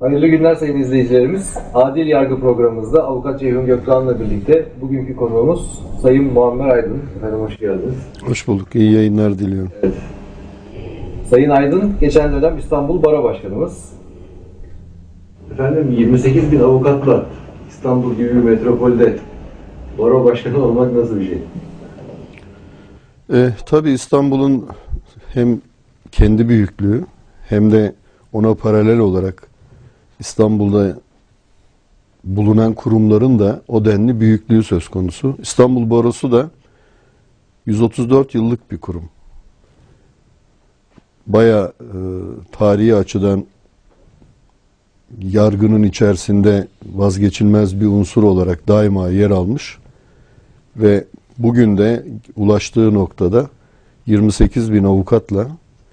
Hayırlı günler sayın izleyicilerimiz. Adil Yargı programımızda Avukat Ceyhun Gökdoğan'la birlikte bugünkü konuğumuz Sayın Muammer Aydın. Efendim hoş geldiniz. Hoş bulduk. İyi yayınlar diliyorum. Evet. Sayın Aydın geçen dönem İstanbul Baro Başkanımız. Efendim 28 bin avukatla İstanbul gibi bir metropolde Baro Başkanı olmak nasıl bir şey? Tabii İstanbul'un hem kendi büyüklüğü hem de ona paralel olarak İstanbul'da bulunan kurumların da o denli büyüklüğü söz konusu. İstanbul Barosu da 134 yıllık bir kurum. Bayağı tarihi açıdan yargının içerisinde vazgeçilmez bir unsur olarak daima yer almış ve bugün de ulaştığı noktada 28 bin avukatla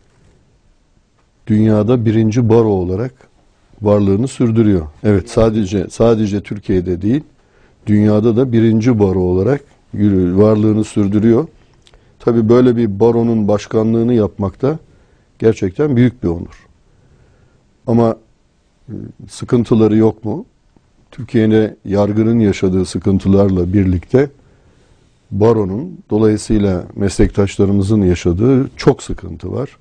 dünyada birinci baro olarak varlığını sürdürüyor. Evet, sadece Türkiye'de değil, dünyada da birinci baro olarak varlığını sürdürüyor. Tabii böyle bir baronun başkanlığını yapmak da gerçekten büyük bir onur. Ama sıkıntıları yok mu? Türkiye'de yargının yaşadığı sıkıntılarla birlikte baronun, dolayısıyla meslektaşlarımızın yaşadığı çok sıkıntı var.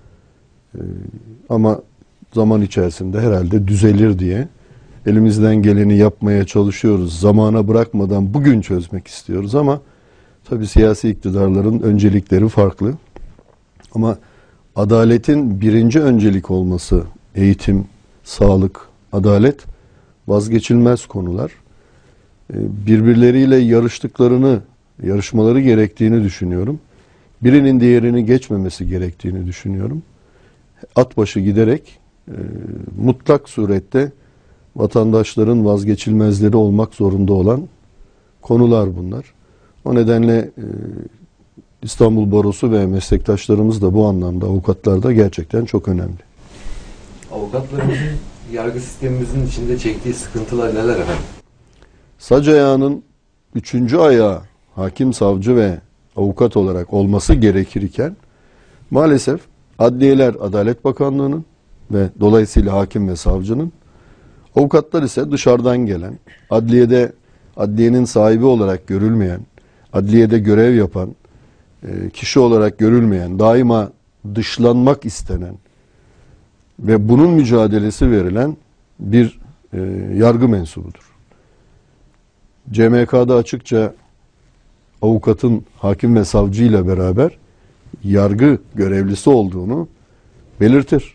Ama zaman içerisinde herhalde düzelir diye elimizden geleni yapmaya çalışıyoruz. Zamana bırakmadan bugün çözmek istiyoruz ama tabii siyasi iktidarların öncelikleri farklı. Ama adaletin birinci öncelik olması, eğitim, sağlık, adalet vazgeçilmez konular. Birbirleriyle yarışmaları gerektiğini düşünüyorum. Birinin diğerini geçmemesi gerektiğini düşünüyorum. At başı giderek mutlak surette vatandaşların vazgeçilmezleri olmak zorunda olan konular bunlar. O nedenle İstanbul Barosu ve meslektaşlarımız da bu anlamda, avukatlar da gerçekten çok önemli. Avukatlarımızın yargı sistemimizin içinde çektiği sıkıntılar neler efendim? Sac ayağının 3. ayağı hakim, savcı ve avukat olarak olması gerekirken maalesef adliyeler Adalet Bakanlığı'nın ve dolayısıyla hakim ve savcının, avukatlar ise dışarıdan gelen, adliyenin sahibi olarak görülmeyen, adliyede görev yapan kişi olarak görülmeyen, daima dışlanmak istenen ve bunun mücadelesi verilen bir yargı mensubudur. CMK'da açıkça avukatın hakim ve savcı ile beraber yargı görevlisi olduğunu belirtir.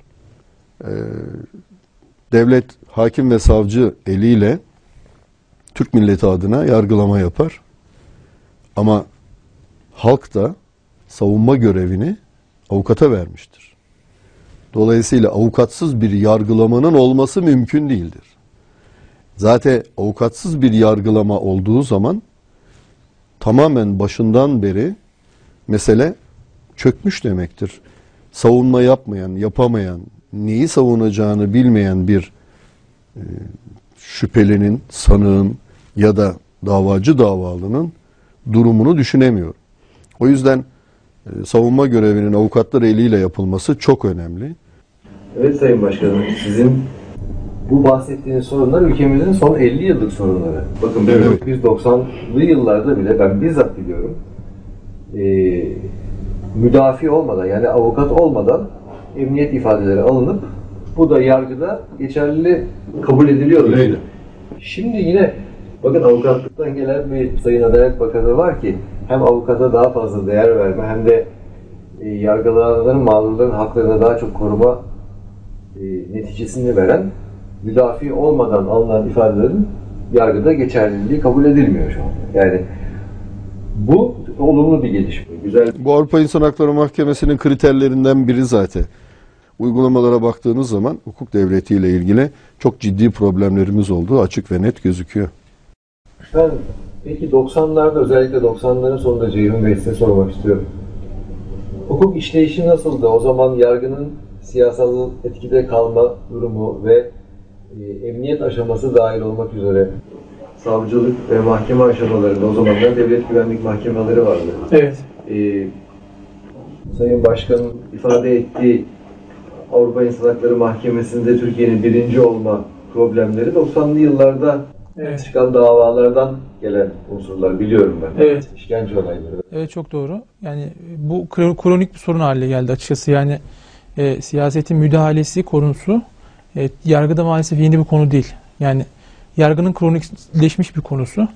Devlet hakim ve savcı eliyle Türk milleti adına yargılama yapar. Ama halk da savunma görevini avukata vermiştir. Dolayısıyla avukatsız bir yargılamanın olması mümkün değildir. Zaten avukatsız bir yargılama olduğu zaman tamamen başından beri mesele çökmüş demektir. Savunma yapamayan, neyi savunacağını bilmeyen bir şüphelinin, sanığın ya da davacı davalının durumunu düşünemiyorum. O yüzden savunma görevinin avukatlar eliyle yapılması çok önemli. Evet Sayın Başkanım, sizin bu bahsettiğiniz sorunlar ülkemizin son 50 yıllık sorunları. Bakın 1990'lı yıllarda bile ben bizzat biliyorum. Müdafi olmadan, yani avukat olmadan emniyet ifadeleri alınıp bu da yargıda geçerli kabul ediliyordu. Öyle. Şimdi yine bakın avukatlıktan gelen bir Sayın Adalet Bakanı var ki hem avukata daha fazla değer verme hem de yargılananların, mağdurların haklarını daha çok koruma neticesini veren, müdafi olmadan alınan ifadelerin yargıda geçerliliği kabul edilmiyor şu an. Yani bu olumlu bir gelişme. Güzel. Bu Avrupa İnsan Hakları Mahkemesi'nin kriterlerinden biri zaten. Uygulamalara baktığınız zaman hukuk devletiyle ilgili çok ciddi problemlerimiz olduğu açık ve net gözüküyor. Peki 90'larda, özellikle 90'ların sonunda Ceyhun Bey size sormak istiyorum. Hukuk işleyişi nasıldı? O zaman yargının siyasal etkide kalma durumu ve emniyet aşaması dahil olmak üzere savcılık ve mahkeme aşamalarında o zamanlar devlet güvenlik mahkemeleri vardı. Evet. Sayın Başkan'ın ifade ettiği Avrupa İnsan Hakları Mahkemesi'nde Türkiye'nin birinci olma problemleri 90'lı yıllarda çıkan davalardan gelen unsurlar, biliyorum ben. Evet. İşkence olayları. Evet, çok doğru. Yani bu kronik bir sorun haline geldi açıkçası. Yani siyasetin müdahalesi konusu yargıda maalesef yeni bir konu değil. Yani yargının kronikleşmiş bir konusu.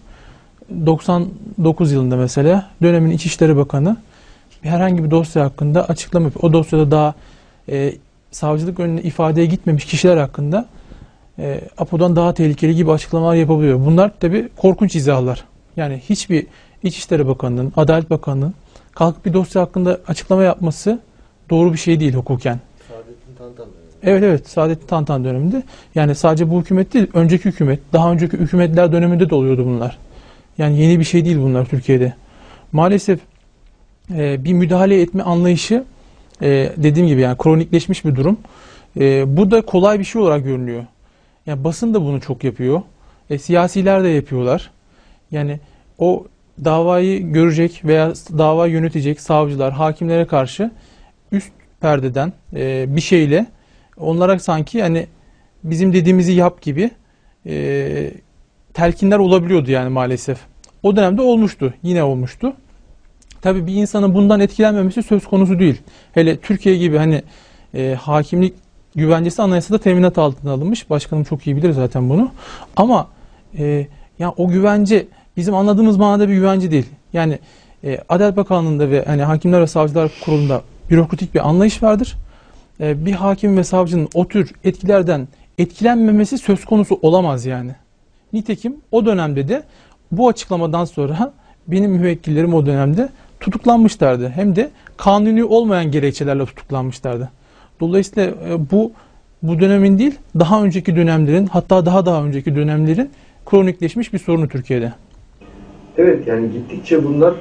99 yılında mesela dönemin İçişleri Bakanı herhangi bir dosya hakkında açıklama yapıyor. O dosyada daha savcılık önüne ifadeye gitmemiş kişiler hakkında APO'dan daha tehlikeli gibi açıklamalar yapabiliyor. Bunlar tabii korkunç izahlar. Yani hiçbir İçişleri Bakanı'nın, Adalet Bakanı'nın kalkıp bir dosya hakkında açıklama yapması doğru bir şey değil hukuken. Saadettin Tantan dönemi. Evet, Saadettin Tantan döneminde. Yani sadece bu hükümet değil, önceki hükümet, daha önceki hükümetler döneminde de oluyordu bunlar. Yani yeni bir şey değil bunlar Türkiye'de. Maalesef bir müdahale etme anlayışı dediğim gibi yani kronikleşmiş bir durum. Bu da kolay bir şey olarak görünüyor. Yani basın da bunu çok yapıyor. Siyasiler de yapıyorlar. Yani o davayı görecek veya davayı yönetecek savcılar, hakimlere karşı üst perdeden bir şeyle onlara sanki yani bizim dediğimizi yap gibi telkinler olabiliyordu yani maalesef. O dönemde olmuştu. Yine olmuştu. Tabii bir insanın bundan etkilenmemesi söz konusu değil. Hele Türkiye gibi hani hakimlik güvencesi anayasada teminat altına alınmış. Başkanım çok iyi bilir zaten bunu. Ama yani o güvence bizim anladığımız manada bir güvence değil. Yani Adalet Bakanlığı'nda ve hani Hakimler ve Savcılar Kurulu'nda bürokratik bir anlayış vardır. Bir hakim ve savcının o tür etkilerden etkilenmemesi söz konusu olamaz yani. Nitekim o dönemde de bu açıklamadan sonra benim müvekkillerim o dönemde tutuklanmışlardı. Hem de kanuni olmayan gerekçelerle tutuklanmışlardı. Dolayısıyla bu dönemin değil, daha önceki dönemlerin, hatta daha önceki dönemlerin kronikleşmiş bir sorunu Türkiye'de. Evet, yani gittikçe bunlar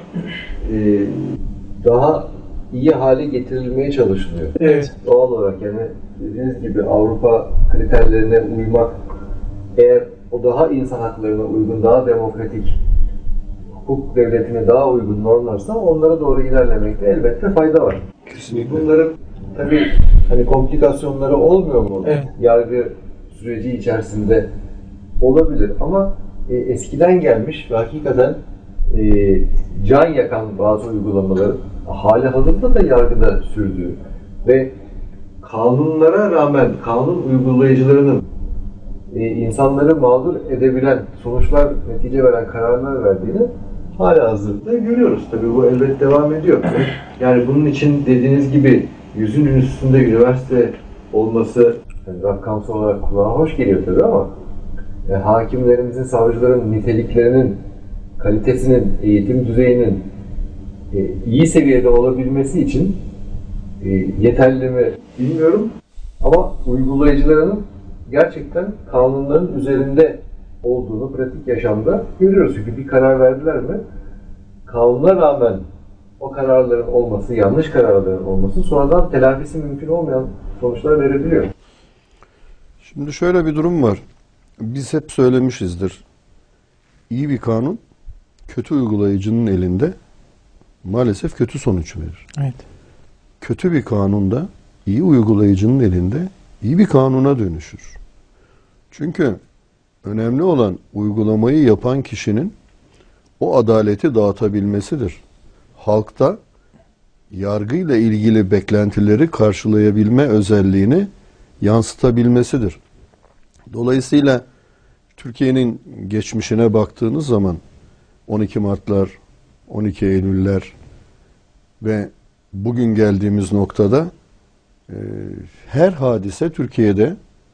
daha iyi hale getirilmeye çalışılıyor. Evet. Doğal olarak yani dediğiniz gibi Avrupa kriterlerine uymak, eğer o daha insan haklarına uygun, daha demokratik, hukuk devletine daha uygun normlarsa onlara doğru ilerlemekte elbette fayda var. Kesinlikle. Bunların tabii hani komplikasyonları olmuyor mu? Evet. Yargı süreci içerisinde olabilir ama eskiden gelmiş ve hakikaten can yakan bazı uygulamaların hali hazırda da yargıda sürdüğü ve kanunlara rağmen kanun uygulayıcılarının insanları mağdur edebilen sonuçlar, netice veren kararlar verdiğini hala hazırda görüyoruz. Tabii bu elbette devam ediyor. Yani bunun için dediğiniz gibi 100'ün üstünde üniversite olması yani rakamsal olarak kulağa hoş geliyor tabii ama hakimlerimizin, savcıların niteliklerinin, kalitesinin, eğitim düzeyinin iyi seviyede olabilmesi için yeterli mi bilmiyorum ama uygulayıcılarının gerçekten kanunların üzerinde olduğunu pratik yaşamda görüyoruz. Çünkü bir karar verdiler mi kanuna rağmen o kararların olması, yanlış kararların olması sonradan telafisi mümkün olmayan sonuçlar verebiliyor. Şimdi şöyle bir durum var. Biz hep söylemişizdir. İyi bir kanun kötü uygulayıcının elinde maalesef kötü sonuç verir. Evet. Kötü bir kanun da iyi uygulayıcının elinde iyi bir kanuna dönüşür. Çünkü önemli olan uygulamayı yapan kişinin o adaleti dağıtabilmesidir. Halkta yargıyla ilgili beklentileri karşılayabilme özelliğini yansıtabilmesidir. Dolayısıyla Türkiye'nin geçmişine baktığınız zaman 12 Mart'lar, 12 Eylül'ler ve bugün geldiğimiz noktada her hadise Türkiye'de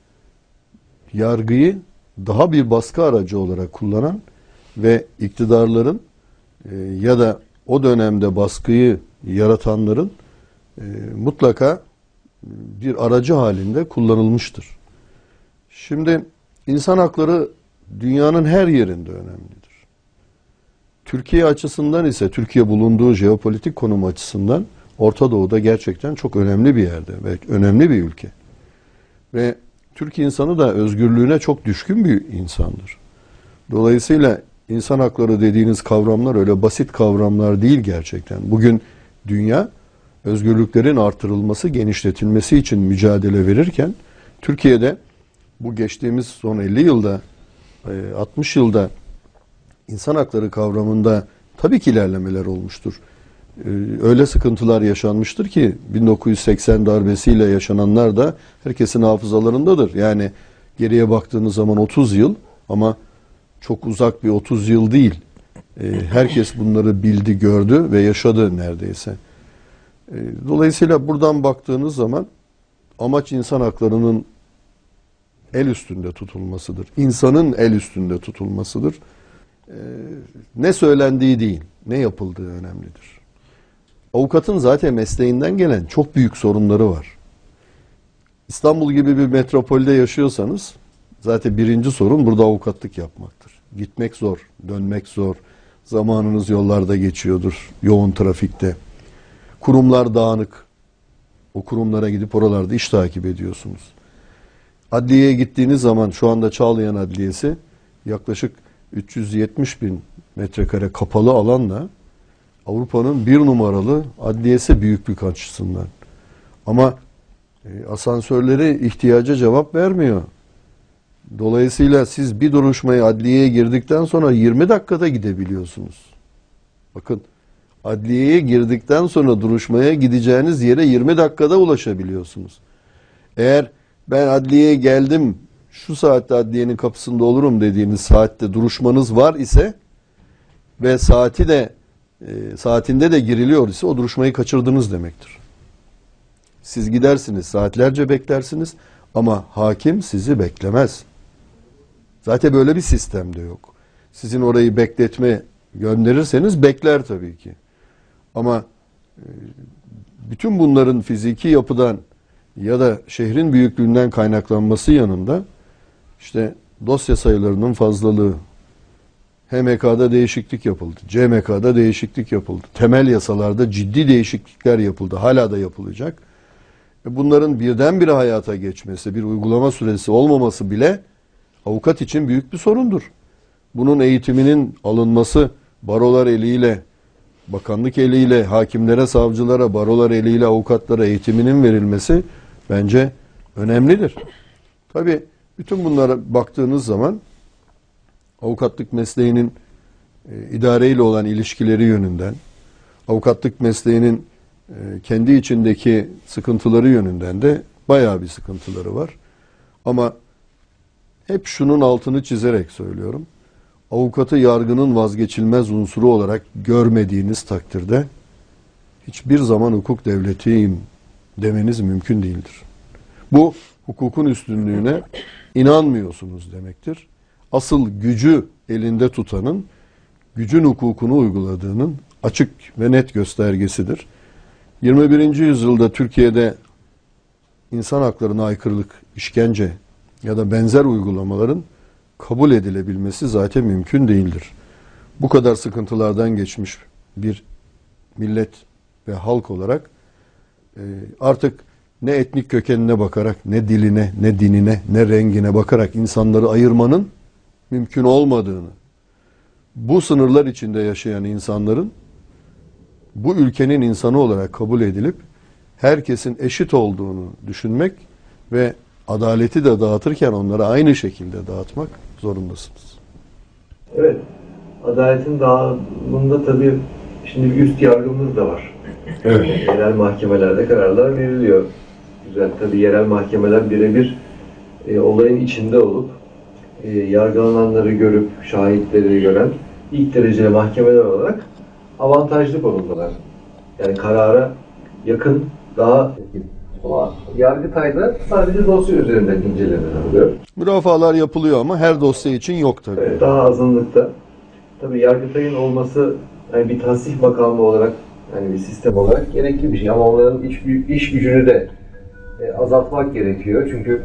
yargıyı daha bir baskı aracı olarak kullanan ve iktidarların ya da o dönemde baskıyı yaratanların mutlaka bir aracı halinde kullanılmıştır. Şimdi insan hakları dünyanın her yerinde önemlidir. Türkiye açısından ise Türkiye bulunduğu jeopolitik konum açısından Orta Doğu'da gerçekten çok önemli bir yerde ve önemli bir ülke. Ve Türk insanı da özgürlüğüne çok düşkün bir insandır. Dolayısıyla insan hakları dediğiniz kavramlar öyle basit kavramlar değil gerçekten. Bugün dünya özgürlüklerin artırılması, genişletilmesi için mücadele verirken Türkiye'de bu geçtiğimiz son 50 yılda, 60 yılda insan hakları kavramında tabii ki ilerlemeler olmuştur. Öyle sıkıntılar yaşanmıştır ki 1980 darbesiyle yaşananlar da herkesin hafızalarındadır. Yani geriye baktığınız zaman 30 yıl ama çok uzak bir 30 yıl değil. Herkes bunları bildi, gördü ve yaşadı neredeyse. Dolayısıyla buradan baktığınız zaman amaç insan haklarının el üstünde tutulmasıdır. İnsanın el üstünde tutulmasıdır. Ne söylendiği değil, ne yapıldığı önemlidir. Avukatın zaten mesleğinden gelen çok büyük sorunları var. İstanbul gibi bir metropolde yaşıyorsanız zaten birinci sorun burada avukatlık yapmaktır. Gitmek zor, dönmek zor. Zamanınız yollarda geçiyordur, yoğun trafikte. Kurumlar dağınık. O kurumlara gidip oralarda iş takip ediyorsunuz. Adliyeye gittiğiniz zaman şu anda Çağlayan Adliyesi yaklaşık 370 bin metrekare kapalı alanla Avrupa'nın bir numaralı adliyesi büyüklük açısından. Ama asansörleri ihtiyaca cevap vermiyor. Dolayısıyla siz bir duruşmaya adliyeye girdikten sonra 20 dakikada gidebiliyorsunuz. Bakın, adliyeye girdikten sonra duruşmaya gideceğiniz yere 20 dakikada ulaşabiliyorsunuz. Eğer ben adliyeye geldim, şu saatte adliyenin kapısında olurum dediğiniz saatte duruşmanız var ise ve saatinde de giriliyor ise o duruşmayı kaçırdınız demektir. Siz gidersiniz, saatlerce beklersiniz ama hakim sizi beklemez. Zaten böyle bir sistem de yok. Sizin orayı bekletme gönderirseniz bekler tabii ki. Ama bütün bunların fiziki yapıdan ya da şehrin büyüklüğünden kaynaklanması yanında işte dosya sayılarının fazlalığı, HMK'da değişiklik yapıldı, CMK'da değişiklik yapıldı, temel yasalarda ciddi değişiklikler yapıldı, hala da yapılacak. Bunların birdenbire hayata geçmesi, bir uygulama süresi olmaması bile avukat için büyük bir sorundur. Bunun eğitiminin alınması barolar eliyle, bakanlık eliyle, hakimlere, savcılara, barolar eliyle avukatlara eğitiminin verilmesi bence önemlidir. Tabii bütün bunlara baktığınız zaman avukatlık mesleğinin idareyle olan ilişkileri yönünden, avukatlık mesleğinin kendi içindeki sıkıntıları yönünden de bayağı bir sıkıntıları var. Ama hep şunun altını çizerek söylüyorum. Avukatı yargının vazgeçilmez unsuru olarak görmediğiniz takdirde hiçbir zaman hukuk devletiyim demeniz mümkün değildir. Bu hukukun üstünlüğüne inanmıyorsunuz demektir. Asıl gücü elinde tutanın gücün hukukunu uyguladığının açık ve net göstergesidir. 21. yüzyılda Türkiye'de insan haklarına aykırılık, işkence ya da benzer uygulamaların kabul edilebilmesi zaten mümkün değildir. Bu kadar sıkıntılardan geçmiş bir millet ve halk olarak artık ne etnik kökenine bakarak, ne diline, ne dinine, ne rengine bakarak insanları ayırmanın mümkün olmadığını, bu sınırlar içinde yaşayan insanların bu ülkenin insanı olarak kabul edilip herkesin eşit olduğunu düşünmek ve adaleti de dağıtırken onlara aynı şekilde dağıtmak zorundasınız. Evet, adaletin dağılımında tabii şimdi bir üst yargımız da var. Evet. Yerel mahkemelerde kararlar veriliyor. Güzel, tabii yerel mahkemeler birebir olayın içinde olup yargılananları görüp şahitleri gören ilk dereceli mahkemeler olarak avantajlı konumdalar. Yani karara yakın, daha etkili. Ama Yargıtay'da sadece dosya üzerinden inceleme oluyor. Mürafalar yapılıyor ama her dosya için yok tabii. Evet, daha azınlıkta. Tabii Yargıtay'ın olması yani bir tasih makamı olarak, yani bir sistem olarak gerekli bir şey. Ama onların iş gücünü de azaltmak gerekiyor. Çünkü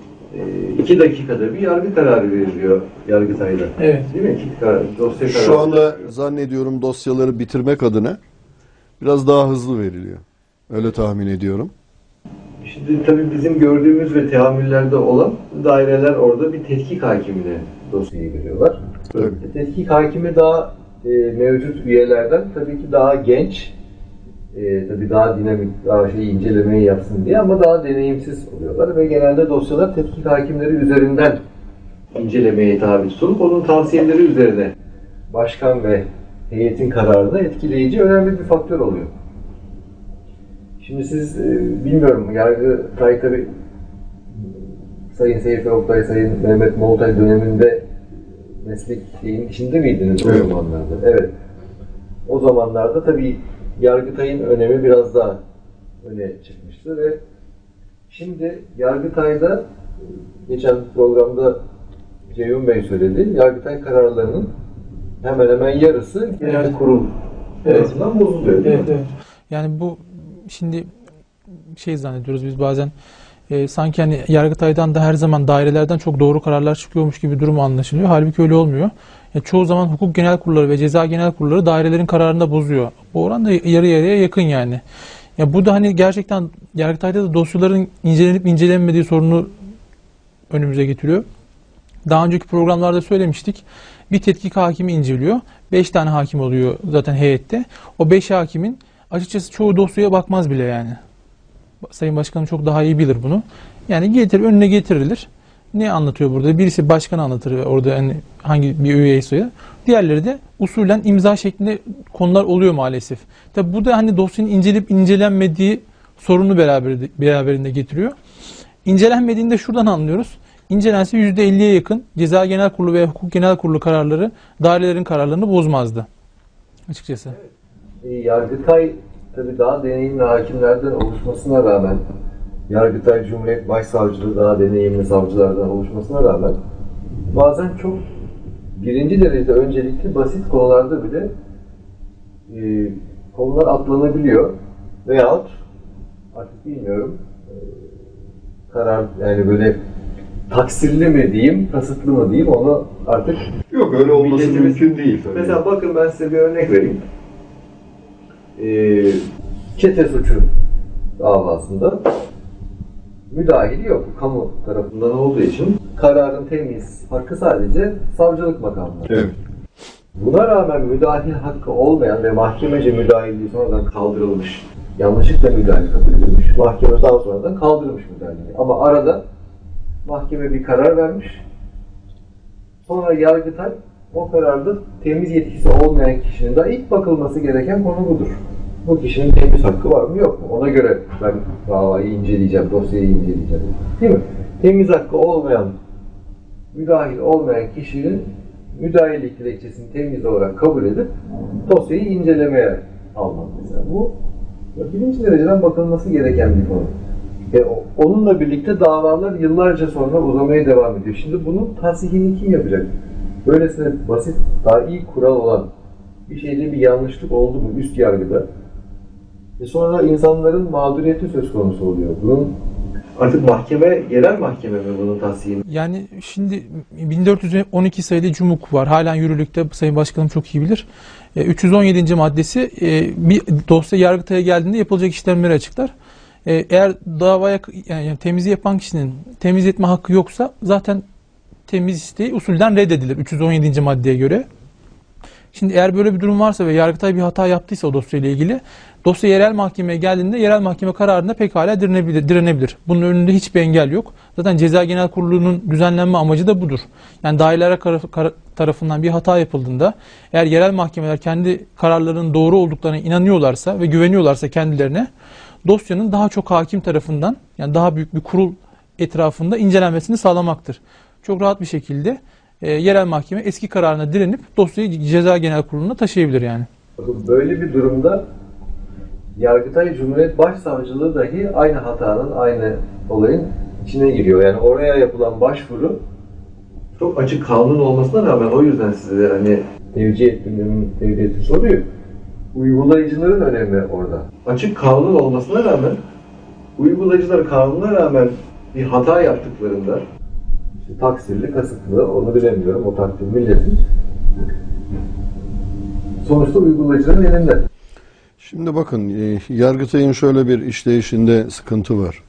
2 dakikada bir yargı kararı veriliyor Yargıtay'da. Evet. Değil mi? Dosya kararı. Şu anda zannediyorum dosyaları bitirmek adına biraz daha hızlı veriliyor. Öyle tahmin ediyorum. Şimdi tabii bizim gördüğümüz ve teamüllerde olan daireler orada bir tetkik hakimine dosyayı veriyorlar. Evet. Tetkik hakimi daha mevcut üyelerden tabii ki daha genç Tabii daha dinamik, daha incelemeyi yapsın diye ama daha deneyimsiz oluyorlar ve genelde dosyalar tetkik hakimleri üzerinden incelemeye tabi tutulup onun tavsiyeleri üzerine başkan ve heyetin kararını etkileyici önemli bir faktör oluyor. Şimdi siz bilmiyorum, Yargıtay tabii Sayın Seyfi Oktay, Sayın Mehmet Moğoltay döneminde meslek içinde miydiniz o zamanlarda? Evet. O zamanlarda tabii Yargıtay'ın önemi biraz daha öne çıkmıştı ve şimdi Yargıtay'da geçen programda Ceyhun Bey söyledi, Yargıtay kararlarının hemen hemen yarısı genel kurul tarafından bozuluyor. Evet. Yani bu şimdi zannediyoruz biz bazen sanki hani Yargıtay'dan da her zaman dairelerden çok doğru kararlar çıkıyormuş gibi durum anlaşılıyor. Halbuki öyle olmuyor. Çoğu zaman hukuk genel kurulları ve ceza genel kurulları dairelerin kararını da bozuyor. Bu oran da yarı yarıya yakın yani. Ya bu da hani gerçekten Yargıtay'da da dosyaların incelenip incelenmediği sorunu önümüze getiriyor. Daha önceki programlarda söylemiştik. Bir tetkik hakimi inceliyor. 5 tane hakim oluyor zaten heyette. O 5 hakimin açıkçası çoğu dosyaya bakmaz bile yani. Sayın Başkanım çok daha iyi bilir bunu. Yani önüne getirilir. Ne anlatıyor burada? Birisi başkan anlatır orada, yani hangi bir üyeyse. Diğerleri de usulen imza şeklinde konular oluyor maalesef. Tabi bu da hani dosyanın incelip incelenmediği sorunu beraberinde getiriyor. İncelenmediğinde şuradan anlıyoruz. İncelense %50'ye yakın Ceza Genel Kurulu ve Hukuk Genel Kurulu kararları dairelerin kararlarını bozmazdı açıkçası. Yargıtay tabii daha deneyimli hakimlerden oluşmasına rağmen, Yargıtay Cumhuriyet Başsavcılığı daha deneyimli savcılardan oluşmasına rağmen bazen çok birinci derecede öncelikli basit konularda bile konular atlanabiliyor veyahut artık bilmiyorum karar, yani böyle taksirli mi diyeyim, kasıtlı mı diyeyim, onu artık Yok, öyle olması mümkün değil tabii. Mesela bakın, ben size bir örnek vereyim. Çete suçu davasında müdahili yok. Kamu tarafından olduğu için kararın temiz hakkı sadece savcılık makamında. Evet. Buna rağmen müdahil hakkı olmayan ve mahkemece müdahilliği sonradan kaldırılmış, yanlışlıkla müdahale kabul edilmiş, mahkeme daha sonradan kaldırmış müdahaleyi. Ama arada mahkeme bir karar vermiş, sonra Yargıtay o kararda temiz yetkisi olmayan kişinin daha ilk bakılması gereken konu budur. Bu kişinin temiz hakkı var mı yok mu? Ona göre ben davayı inceleyeceğim, dosyayı inceleyeceğim. Değil mi? Temiz hakkı olmayan, müdahil olmayan kişinin müdahillik dilekçesini temiz olarak kabul edip dosyayı incelemeye almak mesela. Bu birinci dereceden bakılması gereken bir konu. Onunla birlikte davalar yıllarca sonra uzamaya devam ediyor. Şimdi bunun tasihini kim yapacak? Böylesine basit, daha iyi kural olan bir şeyde bir yanlışlık oldu mu üst yargıda? Sonra insanların mağduriyeti söz konusu oluyor. Bunun artık mahkeme, yerel mahkeme mi bunun tasihini? Yani şimdi 1412 sayılı cumhuk var. Halen yürürlükte, Sayın Başkanım çok iyi bilir. 317. maddesi bir dosya Yargıtay'a geldiğinde yapılacak işlemleri açıklar. Eğer davaya yani temizliği yapan kişinin temiz etme hakkı yoksa zaten temiz isteği usulden reddedilir 317. maddeye göre. Şimdi eğer böyle bir durum varsa ve Yargıtay bir hata yaptıysa o dosyayla ilgili, dosya yerel mahkemeye geldiğinde yerel mahkeme kararında pekala direnebilir. Bunun önünde hiçbir engel yok. Zaten Ceza Genel Kurulu'nun düzenlenme amacı da budur. Yani daireler tarafından bir hata yapıldığında eğer yerel mahkemeler kendi kararlarının doğru olduklarına inanıyorlarsa ve güveniyorlarsa kendilerine, dosyanın daha çok hakim tarafından, yani daha büyük bir kurul etrafında incelenmesini sağlamaktır. Çok rahat bir şekilde yerel mahkeme eski kararına direnip dosyayı Ceza Genel Kurulu'na taşıyabilir yani. Böyle bir durumda Yargıtay Cumhuriyet Başsavcılığı dahi aynı hatanın, aynı olayın içine giriyor. Yani oraya yapılan başvuru çok açık kanun olmasına rağmen, o yüzden size hani tevcih soruyor. Uygulayıcıların önemi orada. Açık kanun olmasına rağmen, uygulayıcılar kanuna rağmen bir hata yaptıklarında, işte taksirli, kasıtlı, onu bilemiyorum, o takdir milletin. Sonuçta uygulayıcıların elinde. Şimdi bakın, Yargıtay'ın şöyle bir işleyişinde sıkıntı var.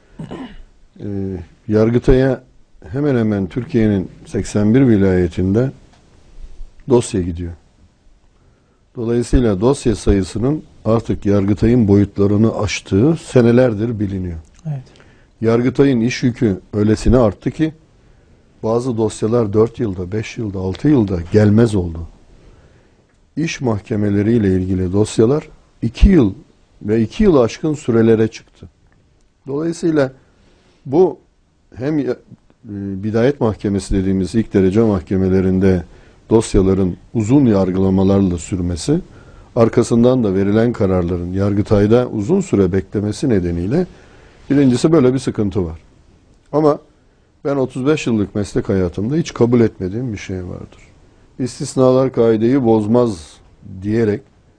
Yargıtay'a hemen hemen Türkiye'nin 81 vilayetinde dosya gidiyor. Dolayısıyla dosya sayısının artık Yargıtay'ın boyutlarını aştığı senelerdir biliniyor. Evet. Yargıtay'ın iş yükü öylesine arttı ki bazı dosyalar 4 yılda, 5 yılda, 6 yılda gelmez oldu. İş mahkemeleriyle ilgili dosyalar 2 yıl ve 2 yılı aşkın sürelere çıktı. Dolayısıyla bu hem bidayet mahkemesi dediğimiz ilk derece mahkemelerinde dosyaların uzun yargılamalarla sürmesi, arkasından da verilen kararların Yargıtay'da uzun süre beklemesi nedeniyle birincisi böyle bir sıkıntı var. Ama ben 35 yıllık meslek hayatımda hiç kabul etmediğim bir şey vardır. İstisnalar kaideyi bozmaz diyerek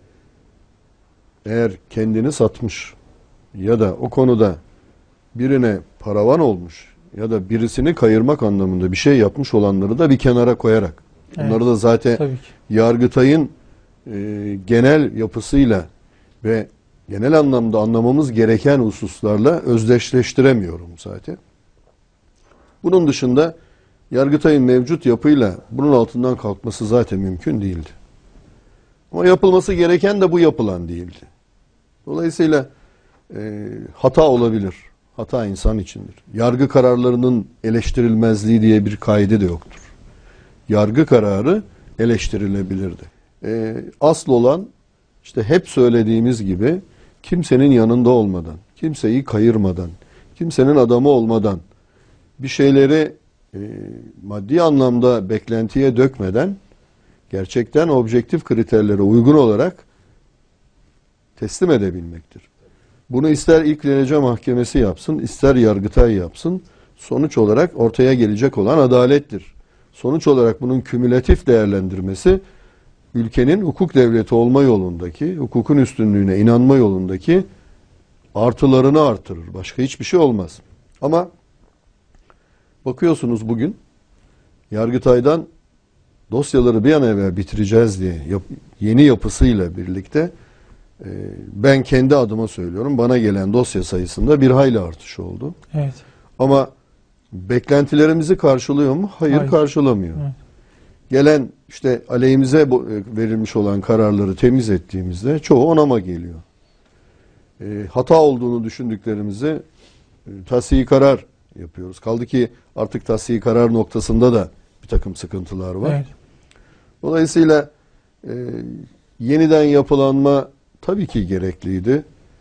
eğer kendini satmış ya da o konuda birine paravan olmuş ya da birisini kayırmak anlamında bir şey yapmış olanları da bir kenara koyarak, bunları da zaten Tabii ki. Yargıtay'ın genel yapısıyla ve genel anlamda anlamamız gereken hususlarla özdeşleştiremiyorum zaten. Bunun dışında Yargıtay'ın mevcut yapıyla bunun altından kalkması zaten mümkün değildi. Ama yapılması gereken de bu yapılan değildi. Dolayısıyla hata olabilir. Hata insan içindir. Yargı kararlarının eleştirilmezliği diye bir kaide de yoktur. Yargı kararı eleştirilebilirdi. Asıl olan işte hep söylediğimiz gibi kimsenin yanında olmadan, kimseyi kayırmadan, kimsenin adamı olmadan, bir şeyleri maddi anlamda beklentiye dökmeden gerçekten objektif kriterlere uygun olarak teslim edebilmektir. Bunu ister ilk derece mahkemesi yapsın, ister Yargıtay yapsın, sonuç olarak ortaya gelecek olan adalettir. Sonuç olarak bunun kümülatif değerlendirmesi ülkenin hukuk devleti olma yolundaki, hukukun üstünlüğüne inanma yolundaki artılarını artırır. Başka hiçbir şey olmaz. Ama bakıyorsunuz bugün Yargıtay'dan dosyaları bir an evvel bitireceğiz diye yeni yapısıyla birlikte ben kendi adıma söylüyorum, bana gelen dosya sayısında bir hayli artış oldu. Evet. Ama beklentilerimizi karşılıyor mu? Hayır. Karşılamıyor. Evet. Gelen işte aleyhimize verilmiş olan kararları temiz ettiğimizde çoğu onama geliyor. Hata olduğunu düşündüklerimizi tasfiye karar yapıyoruz. Kaldı ki artık tasfiye karar noktasında da bir takım sıkıntılar var. Evet. Dolayısıyla yeniden yapılanma tabii ki gerekliydi.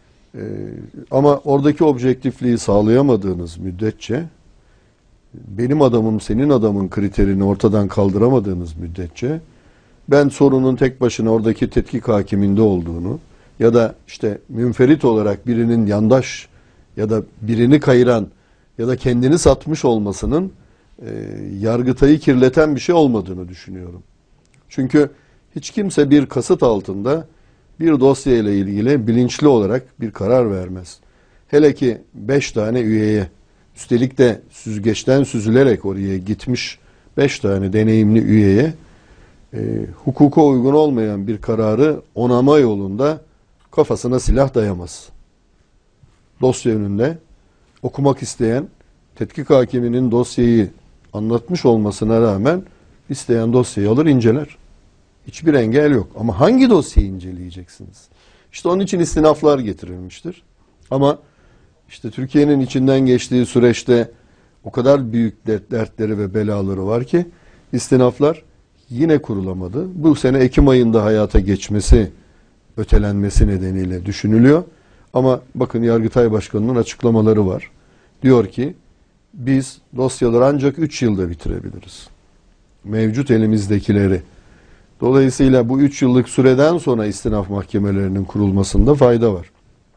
Ama oradaki objektifliği sağlayamadığınız müddetçe, benim adamım senin adamın kriterini ortadan kaldıramadığınız müddetçe, ben sorunun tek başına oradaki tetkik hakiminde olduğunu ya da işte münferit olarak birinin yandaş ya da birini kayıran ya da kendini satmış olmasının Yargıtay'ı kirleten bir şey olmadığını düşünüyorum. Çünkü hiç kimse bir kasıt altında bir dosya ile ilgili bilinçli olarak bir karar vermez. Hele ki 5 tane üyeye, üstelik de süzgeçten süzülerek oraya gitmiş 5 tane deneyimli üyeye hukuka uygun olmayan bir kararı onama yolunda kafasına silah dayamaz. Dosya önünde okumak isteyen tetkik hakiminin dosyayı anlatmış olmasına rağmen isteyen dosyayı alır inceler. Hiçbir engel yok. Ama hangi dosyayı inceleyeceksiniz? İşte onun için istinaflar getirilmiştir. Ama işte Türkiye'nin içinden geçtiği süreçte o kadar büyük dertleri ve belaları var ki istinaflar yine kurulamadı. Bu sene Ekim ayında hayata geçmesi, ötelenmesi nedeniyle düşünülüyor. Ama bakın Yargıtay Başkanı'nın açıklamaları var. Diyor ki biz dosyaları ancak 3 yılda bitirebiliriz. Mevcut elimizdekileri. Dolayısıyla bu 3 yıllık süreden sonra istinaf mahkemelerinin kurulmasında fayda var.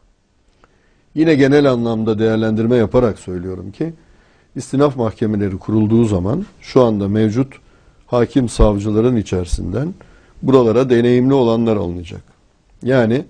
Yine genel anlamda değerlendirme yaparak söylüyorum ki istinaf mahkemeleri kurulduğu zaman şu anda mevcut hakim savcıların içerisinden buralara deneyimli olanlar alınacak. Yani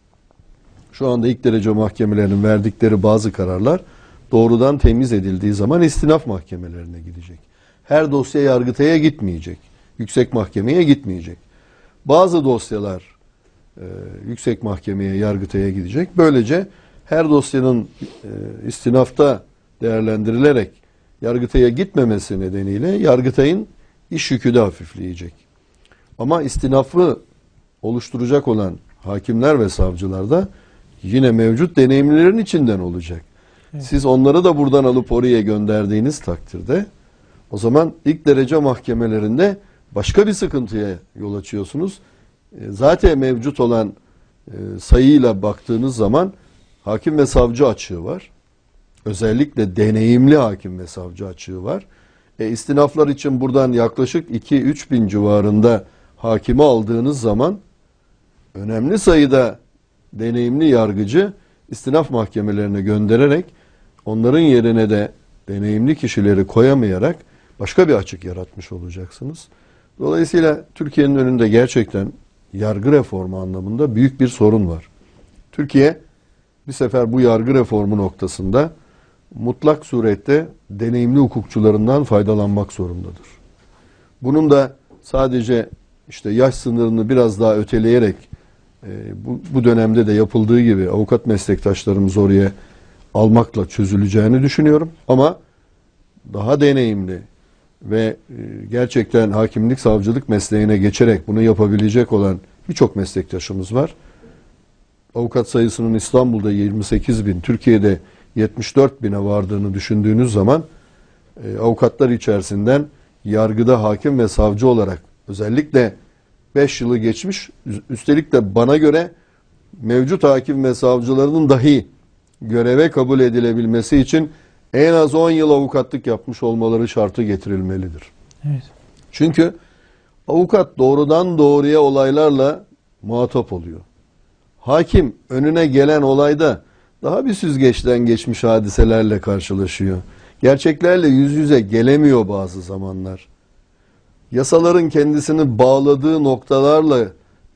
şu anda ilk derece mahkemelerinin verdikleri bazı kararlar doğrudan temiz edildiği zaman istinaf mahkemelerine gidecek. Her dosya Yargıtay'a gitmeyecek. Yüksek Mahkeme'ye gitmeyecek. Bazı dosyalar Yüksek Mahkeme'ye, Yargıtay'a gidecek. Böylece her dosyanın istinafta değerlendirilerek Yargıtay'a gitmemesi nedeniyle Yargıtay'ın iş yükü de hafifleyecek. Ama istinafı oluşturacak olan hakimler ve savcılar da yine mevcut deneyimlerin içinden olacak. Evet. Siz onları da buradan alıp oraya gönderdiğiniz takdirde o zaman ilk derece mahkemelerinde başka bir sıkıntıya yol açıyorsunuz. Zaten mevcut olan sayıyla baktığınız zaman hakim ve savcı açığı var. Özellikle deneyimli hakim ve savcı açığı var. İstinaflar için buradan yaklaşık 2-3 bin civarında hakimi aldığınız zaman önemli sayıda deneyimli yargıcı istinaf mahkemelerine göndererek onların yerine de deneyimli kişileri koyamayarak başka bir açık yaratmış olacaksınız. Dolayısıyla Türkiye'nin önünde gerçekten yargı reformu anlamında büyük bir sorun var. Türkiye bir sefer bu yargı reformu noktasında mutlak surette deneyimli hukukçularından faydalanmak zorundadır. Bunun da sadece işte yaş sınırını biraz daha öteleyerek bu dönemde de yapıldığı gibi avukat meslektaşlarımızı oraya almakla çözüleceğini düşünüyorum. Ama daha deneyimli ve gerçekten hakimlik, savcılık mesleğine geçerek bunu yapabilecek olan birçok meslektaşımız var. Avukat sayısının İstanbul'da 28 bin, Türkiye'de 74 bine vardığını düşündüğünüz zaman avukatlar içerisinden yargıda hakim ve savcı olarak özellikle 5 yılı geçmiş, üstelik de bana göre mevcut hakim ve savcılarının dahi göreve kabul edilebilmesi için en az 10 yıl avukatlık yapmış olmaları şartı getirilmelidir. Evet. Çünkü avukat doğrudan doğruya olaylarla muhatap oluyor. Hakim önüne gelen olayda daha bir süzgeçten geçmiş hadiselerle karşılaşıyor. Gerçeklerle yüz yüze gelemiyor bazı zamanlar. Yasaların kendisini bağladığı noktalarla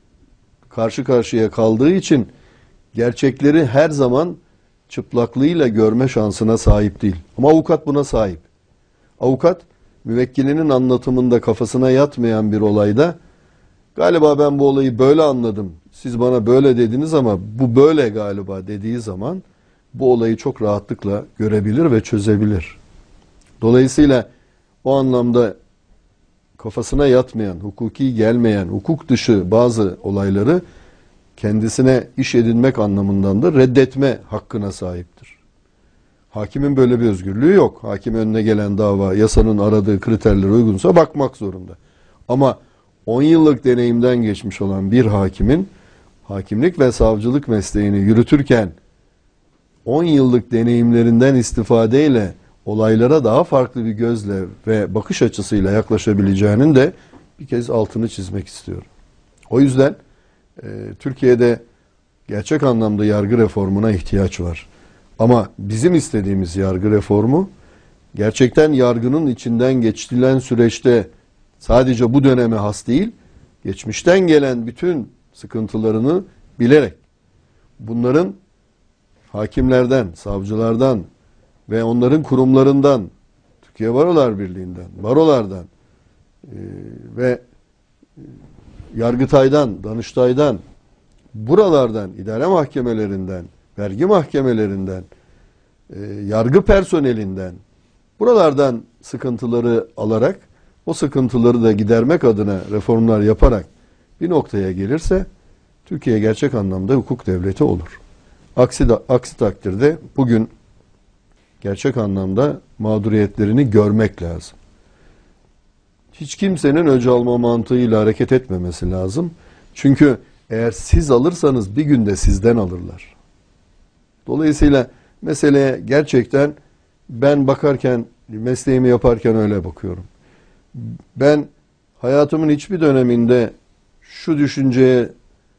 karşı karşıya kaldığı için gerçekleri her zaman çıplaklığıyla görme şansına sahip değil. Ama avukat buna sahip. Avukat müvekkilinin anlatımında kafasına yatmayan bir olayda galiba ben bu olayı böyle anladım, siz bana böyle dediniz ama bu böyle galiba dediği zaman bu olayı çok rahatlıkla görebilir ve çözebilir. Dolayısıyla o anlamda kafasına yatmayan, hukuki gelmeyen, hukuk dışı bazı olayları kendisine iş edinmek anlamından da reddetme hakkına sahiptir. Hakimin böyle bir özgürlüğü yok. Hakim önüne gelen dava yasanın aradığı kriterlere uygunsa bakmak zorunda. Ama 10 yıllık deneyimden geçmiş olan bir hakimin hakimlik ve savcılık mesleğini yürütürken 10 yıllık deneyimlerinden istifadeyle olaylara daha farklı bir gözle ve bakış açısıyla yaklaşabileceğinin de bir kez altını çizmek istiyorum. O yüzden Türkiye'de gerçek anlamda yargı reformuna ihtiyaç var. Ama bizim istediğimiz yargı reformu gerçekten yargının içinden geçirilen süreçte sadece bu döneme has değil, geçmişten gelen bütün sıkıntılarını bilerek bunların hakimlerden, savcılardan ve onların kurumlarından, Türkiye Barolar Birliği'nden, barolardan ve Yargıtay'dan, Danıştay'dan, buralardan, idare mahkemelerinden, vergi mahkemelerinden, yargı personelinden, buralardan sıkıntıları alarak, o sıkıntıları da gidermek adına reformlar yaparak bir noktaya gelirse, Türkiye gerçek anlamda hukuk devleti olur. Aksi takdirde bugün gerçek anlamda mağduriyetlerini görmek lazım. Hiç kimsenin öc alma mantığıyla hareket etmemesi lazım. Çünkü eğer siz alırsanız bir günde sizden alırlar. Dolayısıyla meseleye gerçekten ben bakarken, mesleğimi yaparken öyle bakıyorum. Ben hayatımın hiçbir döneminde şu düşünceye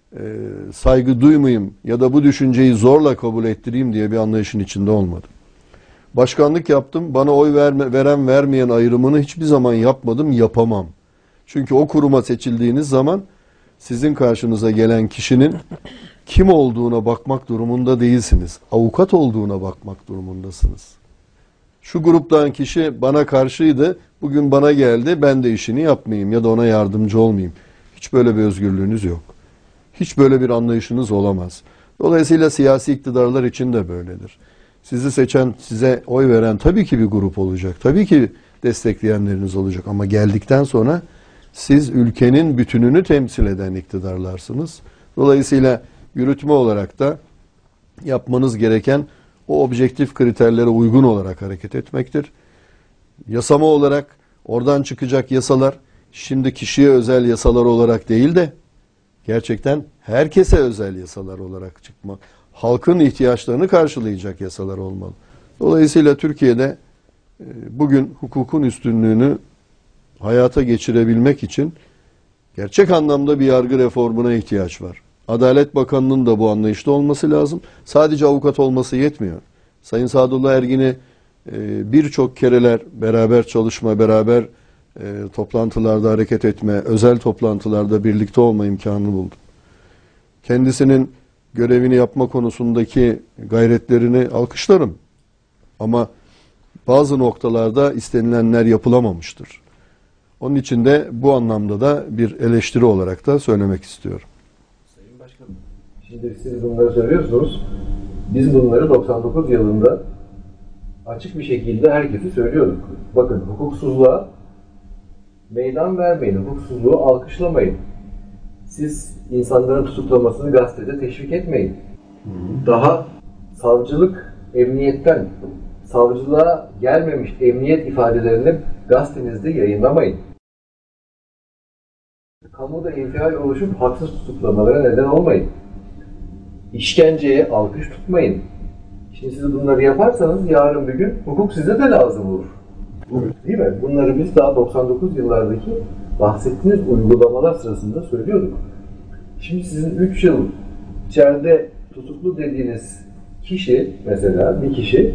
saygı duymayayım ya da bu düşünceyi zorla kabul ettireyim diye bir anlayışın içinde olmadım. Başkanlık yaptım. Bana oy veren vermeyen ayrımını hiçbir zaman yapmadım, yapamam. Çünkü o kuruma seçildiğiniz zaman sizin karşınıza gelen kişinin kim olduğuna bakmak durumunda değilsiniz. Avukat olduğuna bakmak durumundasınız. Şu gruptan kişi bana karşıydı, bugün bana geldi, ben de işini yapmayayım ya da ona yardımcı olmayayım. Hiç böyle bir özgürlüğünüz yok. Hiç böyle bir anlayışınız olamaz. Dolayısıyla siyasi iktidarlar için de böyledir. Sizi seçen, size oy veren tabii ki bir grup olacak. Tabii ki destekleyenleriniz olacak. Ama geldikten sonra siz ülkenin bütününü temsil eden iktidarlarsınız. Dolayısıyla yürütme olarak da yapmanız gereken o objektif kriterlere uygun olarak hareket etmektir. Yasama olarak oradan çıkacak yasalar şimdi kişiye özel yasalar olarak değil de gerçekten herkese özel yasalar olarak çıkmak. Halkın ihtiyaçlarını karşılayacak yasalar olmalı. Dolayısıyla Türkiye'de bugün hukukun üstünlüğünü hayata geçirebilmek için gerçek anlamda bir yargı reformuna ihtiyaç var. Adalet Bakanı'nın da bu anlayışta olması lazım. Sadece avukat olması yetmiyor. Sayın Sadullah Ergin'i birçok kereler beraber çalışma, beraber toplantılarda hareket etme, özel toplantılarda birlikte olma imkanını buldum. Kendisinin görevini yapma konusundaki gayretlerini alkışlarım. Ama bazı noktalarda istenilenler yapılamamıştır. Onun için de bu anlamda da bir eleştiri olarak da söylemek istiyorum. Sayın Başkanım, şimdi siz bunları söylüyorsunuz. Biz bunları 99 yılında açık bir şekilde herkese söylüyorduk. Bakın, hukuksuzluğa meydan vermeyin, hukuksuzluğu alkışlamayın. Siz insanların tutuklamasını gazetede teşvik etmeyin. Daha savcılık, emniyetten savcılığa gelmemiş emniyet ifadelerini gazetenizde yayınlamayın. Kamuda infial oluşup haksız tutuklamalara neden olmayın. İşkenceye alkış tutmayın. Şimdi siz bunları yaparsanız yarın bir gün hukuk size de lazım olur. Değil mi? Bunları biz daha 99 yıllardaki bahsettiğiniz uygulamalar sırasında söylüyorduk. Şimdi sizin 3 yıl içeride tutuklu dediğiniz kişi, mesela bir kişi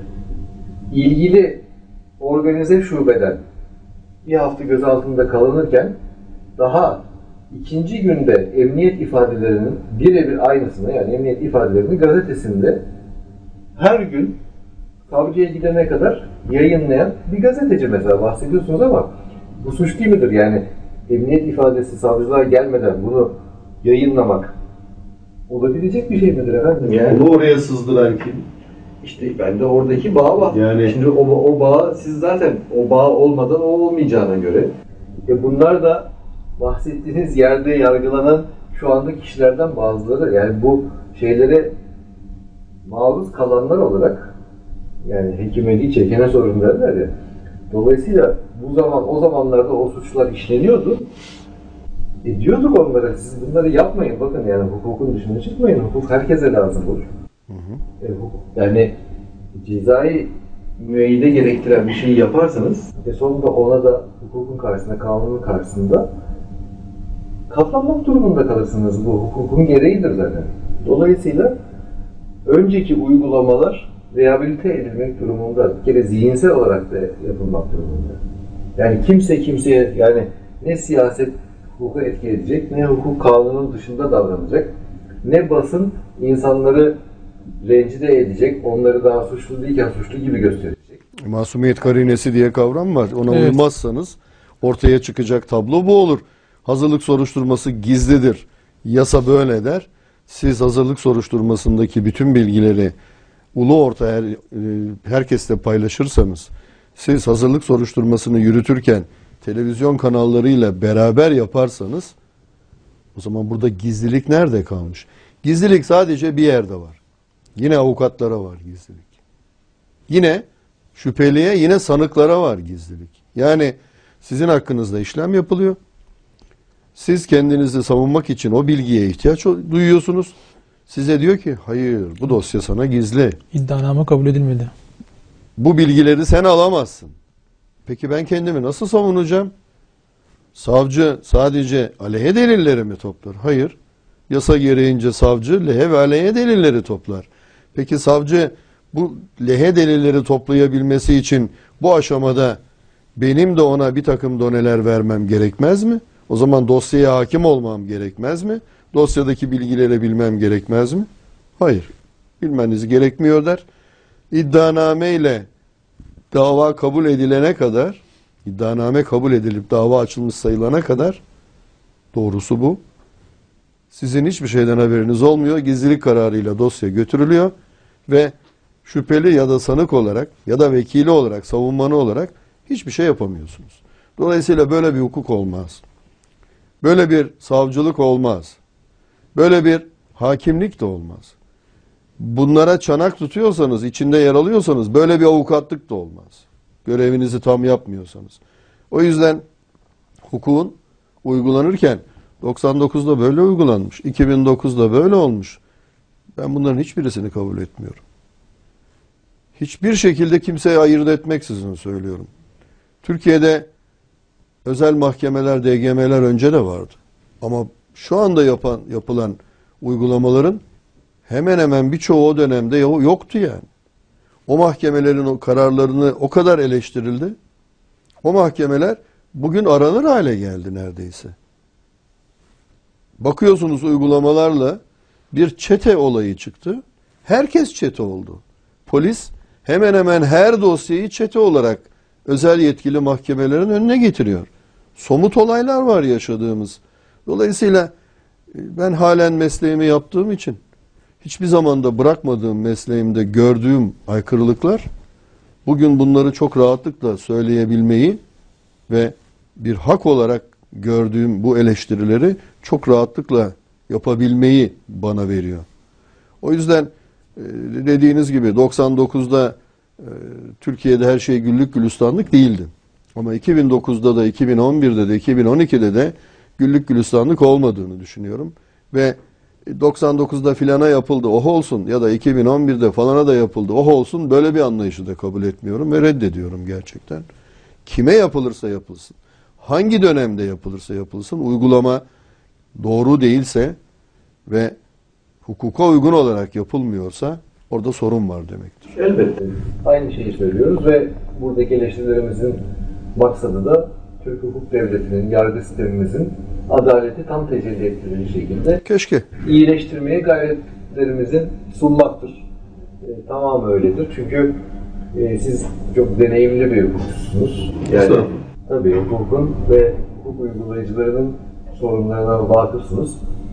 ilgili organize şubeden bir hafta gözaltında kalınırken daha ikinci günde emniyet ifadelerinin birebir aynısını, yani emniyet ifadelerini gazetesinde her gün savcıya gidene kadar yayınlayan bir gazeteci mesela bahsediyorsunuz, ama bu suç değil midir? Yani emniyet ifadesi savcılığa gelmeden bunu yayınlamak olabilecek bir şey midir efendim? Yani onu oraya sızdıran kim? İşte ben de oradaki bağ var. Yani şimdi o bağ, siz zaten o bağ olmadan o olmayacağına göre bunlar da bahsettiğiniz yerde yargılanan şu anda kişilerden bazıları, yani bu şeylere maruz kalanlar olarak, yani hekimeliği çekene sorun derler ya. Dolayısıyla o zamanlarda o suçlar işleniyordu. Diyorduk onlara, siz bunları yapmayın, bakın yani hukukun dışına çıkmayın, hukuk herkese lazım olur. Yani cezai müeyyide gerektiren bir şeyi yaparsanız sonunda ona da hukukun karşısında, kanunun karşısında katlanmak durumunda kalırsınız. Bu hukukun gereğidir zaten. Dolayısıyla önceki uygulamalar rehabilite edilmek durumunda, bir kere zihinsel olarak da yapılmak durumunda. Yani kimse kimseye, yani ne siyaset hukuku etki edecek, ne hukuk kanunun dışında davranacak, ne basın insanları rencide edecek, onları daha suçlu değilken suçlu gibi gösterecek. Masumiyet karinesi diye kavram var. Ona Evet. uymazsanız ortaya çıkacak tablo bu olur. Hazırlık soruşturması gizlidir. Yasa böyle der. Siz hazırlık soruşturmasındaki bütün bilgileri ulu orta herkesle paylaşırsanız, siz hazırlık soruşturmasını yürütürken televizyon kanallarıyla beraber yaparsanız, o zaman burada gizlilik nerede kalmış? Gizlilik sadece bir yerde var. Yine avukatlara var gizlilik. Yine şüpheliye, yine sanıklara var gizlilik. Yani sizin hakkınızda işlem yapılıyor. Siz kendinizi savunmak için o bilgiye ihtiyaç duyuyorsunuz. Size diyor ki hayır, bu dosya sana gizli. İddianame kabul edilmedi. Bu bilgileri sen alamazsın. Peki ben kendimi nasıl savunacağım? Savcı sadece aleyhe delilleri mi toplar? Hayır. Yasa gereğince savcı lehe ve aleyhe delilleri toplar. Peki savcı bu lehe delilleri toplayabilmesi için bu aşamada benim de ona bir takım doneler vermem gerekmez mi? O zaman dosyaya hakim olmam gerekmez mi? Dosyadaki bilgileri bilmem gerekmez mi? Hayır. Bilmeniz gerekmiyor der. İddianame ile dava kabul edilene kadar, iddianame kabul edilip dava açılmış sayılana kadar, doğrusu bu, sizin hiçbir şeyden haberiniz olmuyor. Gizlilik kararıyla dosya götürülüyor ve şüpheli ya da sanık olarak ya da vekili olarak, savunmanı olarak hiçbir şey yapamıyorsunuz. Dolayısıyla böyle bir hukuk olmaz. Böyle bir savcılık olmaz. Böyle bir hakimlik de olmaz. Bunlara çanak tutuyorsanız, içinde yer alıyorsanız böyle bir avukatlık da olmaz. Görevinizi tam yapmıyorsanız. O yüzden hukukun uygulanırken 99'da böyle uygulanmış, 2009'da böyle olmuş. Ben bunların hiçbirisini kabul etmiyorum. Hiçbir şekilde kimseye ayırt etmeksizin söylüyorum. Türkiye'de özel mahkemeler, DGM'ler önce de vardı. Ama şu anda yapılan uygulamaların hemen hemen birçoğu o dönemde yoktu yani. O mahkemelerin o kararlarını o kadar eleştirildi. O mahkemeler bugün aranır hale geldi neredeyse. Bakıyorsunuz uygulamalarla bir çete olayı çıktı. Herkes çete oldu. Polis hemen hemen her dosyayı çete olarak özel yetkili mahkemelerin önüne getiriyor. Somut olaylar var yaşadığımız. Dolayısıyla ben halen mesleğimi yaptığım için hiçbir zaman da bırakmadığım mesleğimde gördüğüm aykırılıklar, bugün bunları çok rahatlıkla söyleyebilmeyi ve bir hak olarak gördüğüm bu eleştirileri çok rahatlıkla yapabilmeyi bana veriyor. O yüzden dediğiniz gibi 99'da Türkiye'de her şey güllük gülistanlık değildi. Ama 2009'da da 2011'de de 2012'de de güllük gülistanlık olmadığını düşünüyorum. Ve 99'da filana yapıldı, oh olsun, ya da 2011'de falana da yapıldı, oh olsun, böyle bir anlayışı da kabul etmiyorum ve reddediyorum gerçekten. Kime yapılırsa yapılsın, hangi dönemde yapılırsa yapılsın, uygulama doğru değilse ve hukuka uygun olarak yapılmıyorsa orada sorun var demektir. Elbette. Aynı şeyi söylüyoruz ve buradaki eleştirilerimizin maksadı da Türk hukuk devletinin, yargı sistemimizin adaleti tam tecelli ettiği şekilde Keşke. iyileştirmeye gayretlerimizin sunmaktır. Tamam öyledir. Çünkü siz çok deneyimli bir hukukçusunuz. Yani tabii hukukun ve hukuk uygulayıcılarının sorunlarına vakıfsınız.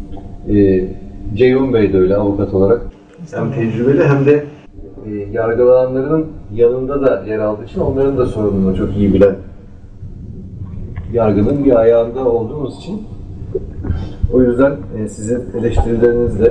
Ceyhun Bey de öyle avukat olarak. Hem tecrübeli hem de yargılananların yanında da yer aldığı için onların da sorununu çok iyi bilen, yargının bir ayağında olduğumuz için o yüzden sizin eleştirilerinizle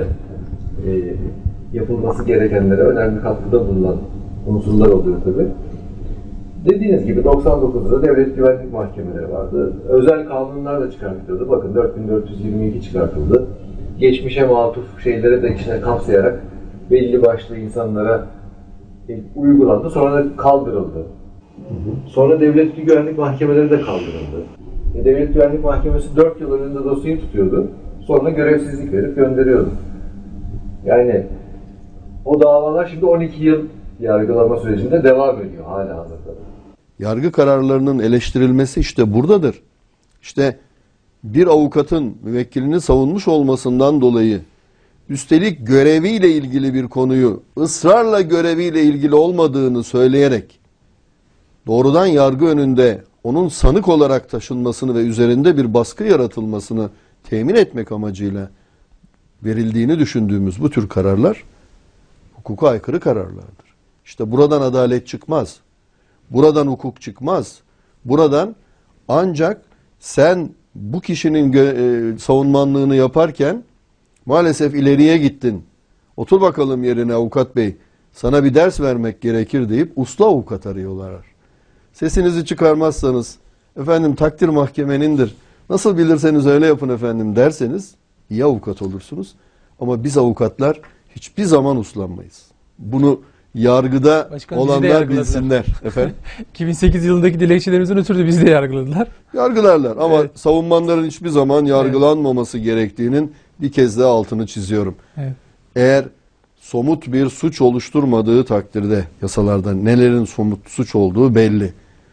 yapılması gerekenlere önemli katkıda bulunan unsurlar oluyor tabii. Dediğiniz gibi 99'da devlet güvenlik mahkemeleri vardı. Özel kanunlar da çıkartıldı. Bakın 4422 çıkartıldı. Geçmişe matuf şeyleri de içine kapsayarak belli başlı insanlara uygulandı. Sonra da kaldırıldı. Sonra devlet güvenlik mahkemeleri de kaldırıldı. Devlet güvenlik mahkemesi 4 yıl önünde dosyayı tutuyordu. Sonra görevsizlik verip gönderiyordu. Yani o davalar şimdi 12 yıl yargılama sürecinde devam ediyor hala hazırda. Yargı kararlarının eleştirilmesi işte buradadır. İşte bir avukatın müvekkilini savunmuş olmasından dolayı, üstelik göreviyle ilgili bir konuyu ısrarla göreviyle ilgili olmadığını söyleyerek doğrudan yargı önünde onun sanık olarak taşınmasını ve üzerinde bir baskı yaratılmasını temin etmek amacıyla verildiğini düşündüğümüz bu tür kararlar hukuka aykırı kararlardır. İşte buradan adalet çıkmaz. Buradan hukuk çıkmaz. Buradan ancak sen bu kişinin savunmanlığını yaparken maalesef ileriye gittin. Otur bakalım yerine avukat bey. Sana bir ders vermek gerekir deyip uslu avukat arıyorlar. Sesinizi çıkarmazsanız, efendim takdir mahkemenindir, nasıl bilirseniz öyle yapın efendim derseniz iyi avukat olursunuz. Ama biz avukatlar hiçbir zaman uslanmayız. Bunu yargıda Başkanım, olanlar bilsinler. Efendim? 2008 yılındaki dilekçelerimizin ötürü bizi de yargıladılar. Yargılarlar ama evet, savunmanların hiçbir zaman yargılanmaması gerektiğinin bir kez daha altını çiziyorum. Evet. Eğer somut bir suç oluşturmadığı takdirde yasalarda nelerin somut suç olduğu belli.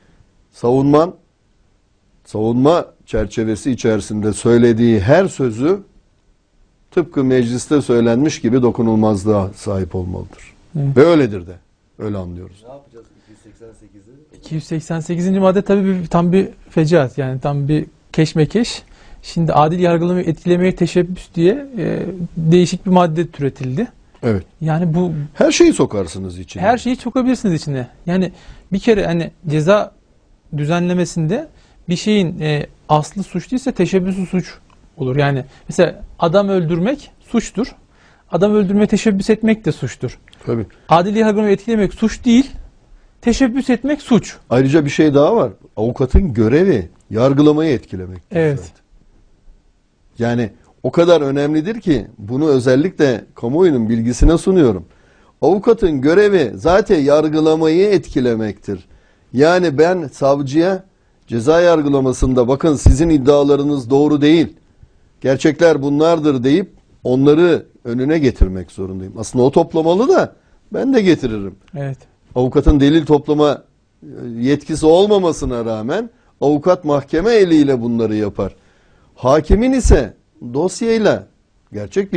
Savunma çerçevesi içerisinde söylediği her sözü tıpkı mecliste söylenmiş gibi dokunulmazlığa sahip olmalıdır. Evet. Ve öyledir de. Öyle anlıyoruz. Ne yapacağız 288'i? 288. madde tabii tam bir fecaat, yani tam bir keşmekeş. Şimdi adil yargılamayı etkilemeye teşebbüs diye değişik bir madde türetildi. Evet. Yani bu her şeyi sokarsınız içine. Her şeyi sokabilirsiniz içine. Yani bir kere hani ceza düzenlemesinde bir şeyin aslı suç değilse teşebbüsü suç olur. Yani mesela adam öldürmek suçtur. Adam öldürmeye teşebbüs etmek de suçtur. Tabii. Adil yargılamayı etkilemek suç değil, teşebbüs etmek suç. Ayrıca bir şey daha var. Avukatın görevi yargılamayı etkilemektir. Evet. Zaten. Yani o kadar önemlidir ki bunu özellikle kamuoyunun bilgisine sunuyorum. Avukatın görevi zaten yargılamayı etkilemektir. Yani ben savcıya ceza yargılamasında bakın sizin iddialarınız doğru değil, gerçekler bunlardır deyip onları önüne getirmek zorundayım. Aslında o toplamalı da ben de getiririm. Evet. Avukatın delil toplama yetkisi olmamasına rağmen avukat mahkeme eliyle bunları yapar. Hakimin ise dosyayla gerçek bir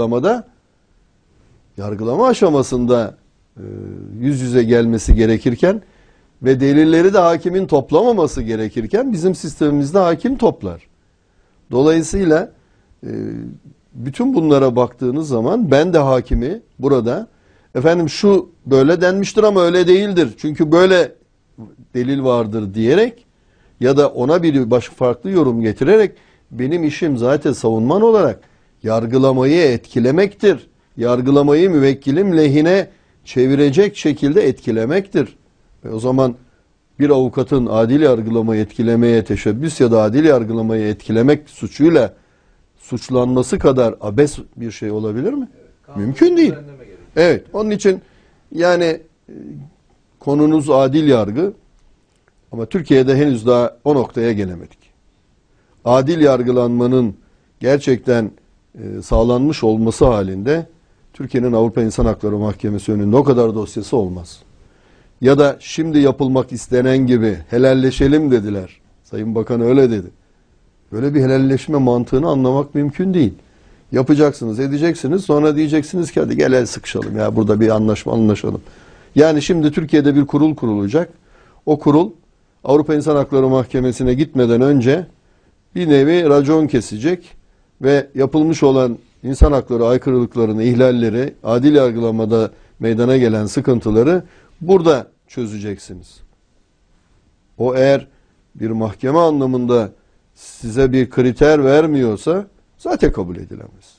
yargılama aşamasında yüz yüze gelmesi gerekirken ve delilleri de hakimin toplamaması gerekirken bizim sistemimizde hakim toplar. Dolayısıyla bütün bunlara baktığınız zaman ben de hakimi burada efendim şu böyle denmiştir ama öyle değildir. Çünkü böyle delil vardır diyerek ya da ona bir farklı yorum getirerek benim işim zaten savunman olarak yargılamayı etkilemektir. Yargılamayı müvekkilim lehine çevirecek şekilde etkilemektir. Ve o zaman bir avukatın adil yargılamayı etkilemeye teşebbüs ya da adil yargılamayı etkilemek suçuyla suçlanması kadar abes bir şey olabilir mi? Evet, mümkün değil. Evet, onun için yani konunuz adil yargı ama Türkiye'de henüz daha o noktaya gelemedik. Adil yargılanmanın gerçekten sağlanmış olması halinde Türkiye'nin Avrupa İnsan Hakları Mahkemesi önünde o kadar dosyası olmaz. Ya da şimdi yapılmak istenen gibi helalleşelim dediler. Sayın Bakan öyle dedi. Böyle bir helalleşme mantığını anlamak mümkün değil. Yapacaksınız, edeceksiniz, sonra diyeceksiniz ki hadi gel el sıkışalım ya burada bir anlaşalım. Yani şimdi Türkiye'de bir kurul kurulacak. O kurul Avrupa İnsan Hakları Mahkemesi'ne gitmeden önce bir nevi racon kesecek ve yapılmış olan insan hakları aykırılıklarını, ihlalleri, adil yargılamada meydana gelen sıkıntıları burada çözeceksiniz. O eğer bir mahkeme anlamında size bir kriter vermiyorsa zaten kabul edilemez.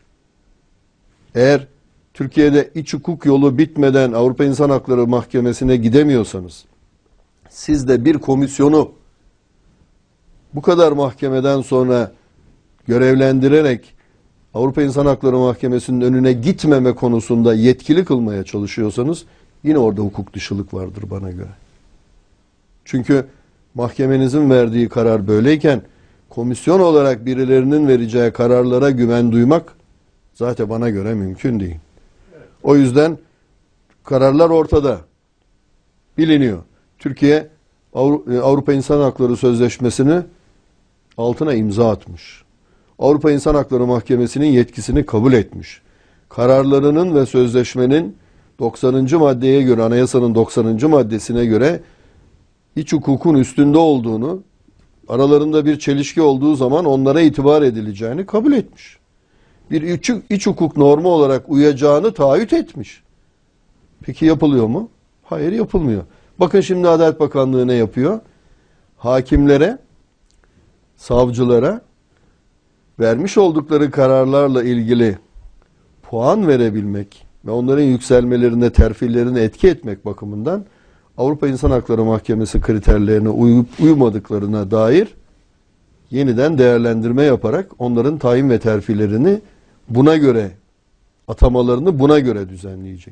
Eğer Türkiye'de iç hukuk yolu bitmeden Avrupa İnsan Hakları Mahkemesi'ne gidemiyorsanız, siz de bir komisyonu bu kadar mahkemeden sonra görevlendirerek Avrupa İnsan Hakları Mahkemesi'nin önüne gitmeme konusunda yetkili kılmaya çalışıyorsanız yine orada hukuk dışılık vardır bana göre. Çünkü mahkemenizin verdiği karar böyleyken komisyon olarak birilerinin vereceği kararlara güven duymak zaten bana göre mümkün değil. O yüzden kararlar ortada. Biliniyor. Türkiye Avrupa İnsan Hakları Sözleşmesi'ni altına imza atmış. Avrupa İnsan Hakları Mahkemesi'nin yetkisini kabul etmiş. Kararlarının ve sözleşmenin 90. maddeye göre, anayasanın 90. maddesine göre iç hukukun üstünde olduğunu, aralarında bir çelişki olduğu zaman onlara itibar edileceğini kabul etmiş. Bir iç hukuk normu olarak uyacağını taahhüt etmiş. Peki yapılıyor mu? Hayır, yapılmıyor. Bakın şimdi Adalet Bakanlığı ne yapıyor? Hakimlere, savcılara vermiş oldukları kararlarla ilgili puan verebilmek ve onların yükselmelerine, terfilerine etki etmek bakımından Avrupa İnsan Hakları Mahkemesi kriterlerine uymadıklarına dair yeniden değerlendirme yaparak onların tayin ve terfilerini buna göre, atamalarını buna göre düzenleyecek.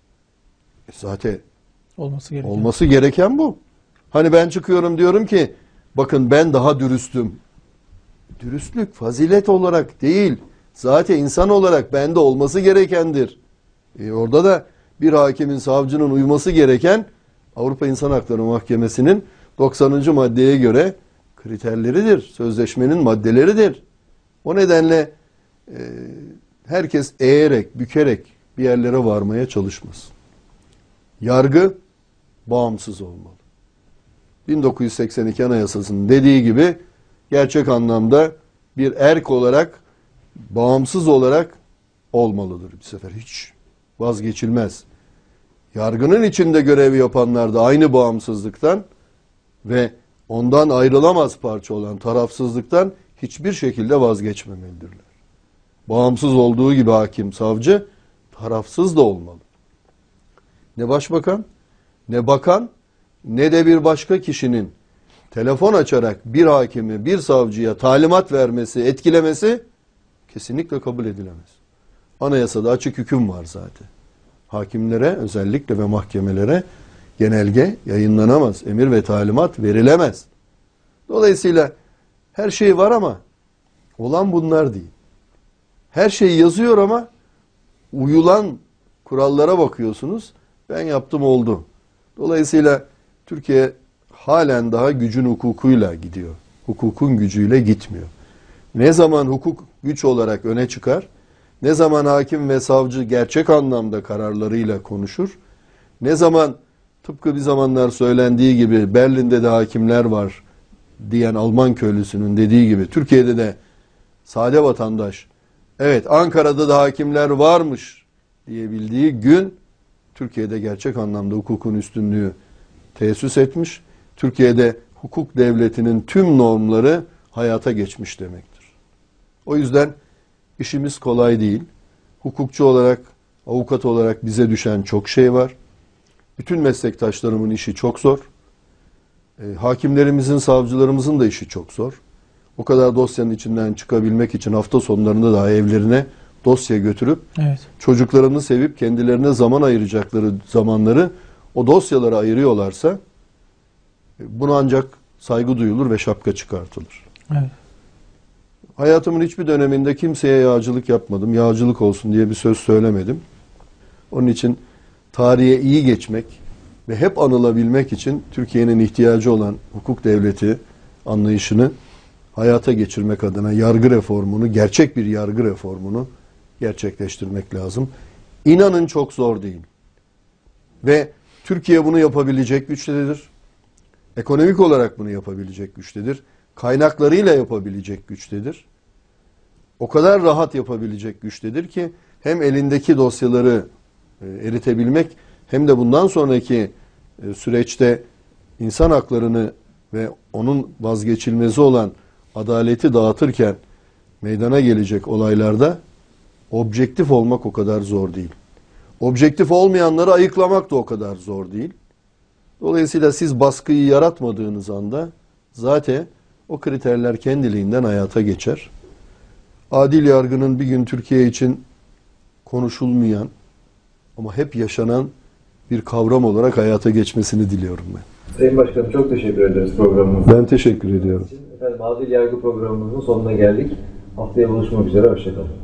Zaten olması gereken bu. Hani ben çıkıyorum diyorum ki bakın ben daha dürüstüm. Dürüstlük fazilet olarak değil, zaten insan olarak bende olması gerekendir. Orada da bir hakimin, savcının uyması gereken Avrupa İnsan Hakları Mahkemesi'nin 90. maddeye göre kriterleridir. Sözleşmenin maddeleridir. O nedenle herkes eğerek, bükerek bir yerlere varmaya çalışmaz. Yargı bağımsız olmalı. 1982 Anayasası'nın dediği gibi gerçek anlamda bir erk olarak, bağımsız olarak olmalıdır bir sefer. Hiç vazgeçilmez. Yargının içinde görev yapanlar da aynı bağımsızlıktan ve ondan ayrılamaz parça olan tarafsızlıktan hiçbir şekilde vazgeçmemelidirler. Bağımsız olduğu gibi hakim, savcı tarafsız da olmalı. Ne başbakan, ne bakan, ne de bir başka kişinin telefon açarak bir hakimi, bir savcıya talimat vermesi, etkilemesi kesinlikle kabul edilemez. Anayasada açık hüküm var zaten. Hakimlere özellikle ve mahkemelere genelge yayınlanamaz, emir ve talimat verilemez. Dolayısıyla her şey var ama olan bunlar değil. Her şey yazıyor ama uyulan kurallara bakıyorsunuz. Ben yaptım oldu. Dolayısıyla Türkiye halen daha gücün hukukuyla gidiyor. Hukukun gücüyle gitmiyor. Ne zaman hukuk güç olarak öne çıkar, ne zaman hakim ve savcı gerçek anlamda kararlarıyla konuşur, ne zaman tıpkı bir zamanlar söylendiği gibi Berlin'de de hakimler var diyen Alman köylüsünün dediği gibi Türkiye'de de sade vatandaş evet Ankara'da da hakimler varmış diyebildiği gün Türkiye'de gerçek anlamda hukukun üstünlüğü tesis etmiş. Türkiye'de hukuk devletinin tüm normları hayata geçmiş demektir. O yüzden işimiz kolay değil. Hukukçu olarak, avukat olarak bize düşen çok şey var. Bütün meslektaşlarımın işi çok zor. Hakimlerimizin, savcılarımızın da işi çok zor. O kadar dosyanın içinden çıkabilmek için hafta sonlarında daha evlerine dosya götürüp çocuklarını sevip kendilerine zaman ayıracakları zamanları o dosyalara ayırıyorlarsa buna ancak saygı duyulur ve şapka çıkartılır. Evet. Hayatımın hiçbir döneminde kimseye yağcılık yapmadım. Yağcılık olsun diye bir söz söylemedim. Onun için tarihe iyi geçmek ve hep anılabilmek için Türkiye'nin ihtiyacı olan hukuk devleti anlayışını hayata geçirmek adına yargı reformunu, gerçek bir yargı reformunu gerçekleştirmek lazım. İnanın çok zor değil. Ve Türkiye bunu yapabilecek güçtedir. Ekonomik olarak bunu yapabilecek güçtedir. Kaynaklarıyla yapabilecek güçtedir. O kadar rahat yapabilecek güçtedir ki hem elindeki dosyaları eritebilmek hem de bundan sonraki süreçte insan haklarını ve onun vazgeçilmezi olan adaleti dağıtırken meydana gelecek olaylarda objektif olmak o kadar zor değil. Objektif olmayanları ayıklamak da o kadar zor değil. Dolayısıyla siz baskıyı yaratmadığınız anda zaten o kriterler kendiliğinden hayata geçer. Adil yargının bir gün Türkiye için konuşulmayan ama hep yaşanan bir kavram olarak hayata geçmesini diliyorum ben. Sayın Başkanım çok teşekkür ederiz programımıza. Ben teşekkür ediyorum. Efendim, Adil Yargı programımızın sonuna geldik. Haftaya buluşmak üzere. Hoşçakalın.